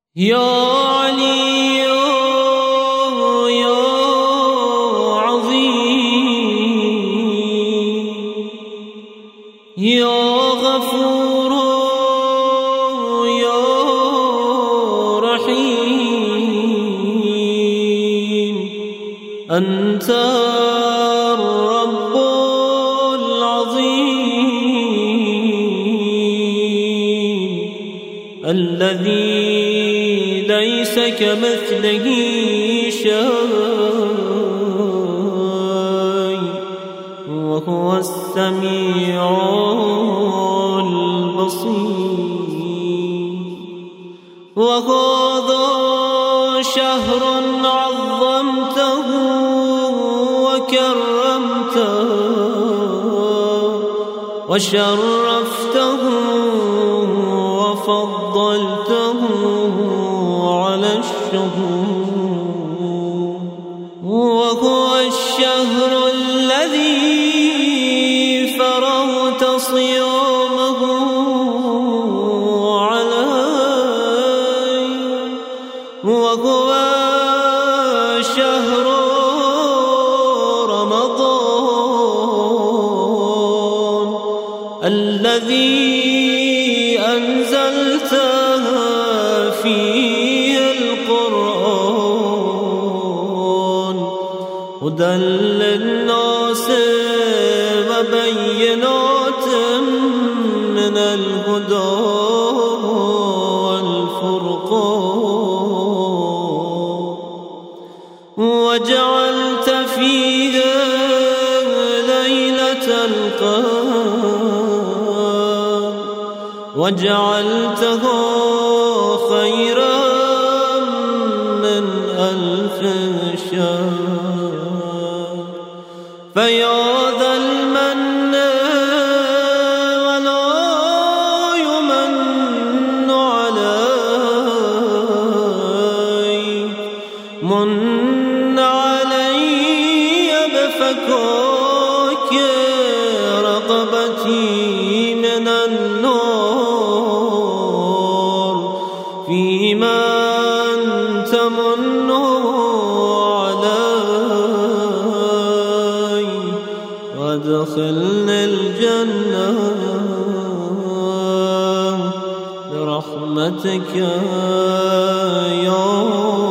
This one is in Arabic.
يا علي يا عظيم يا غفور يا رحيم أنت الرب العظيم الذي ليس كمثله شيء وهو السميع البصير. وهذا شهر عظمته وكرمته وشرفته وفضلته على الشهور. وهو الشهر الذي فرضت صيامه علي. وهو شهر رمضان الذي أنزلتها فيه القرآن هدى للناس وبينات من الهدى والفرقان. وجعلت فيه ليلة القدر وجعلته خيرا من 1000 شهر. فيا ذا المن ولا يمن عليك من علي بفكاك رقبتي من النار فيما أنت من علي. وادخلني الجنة برحمتك يا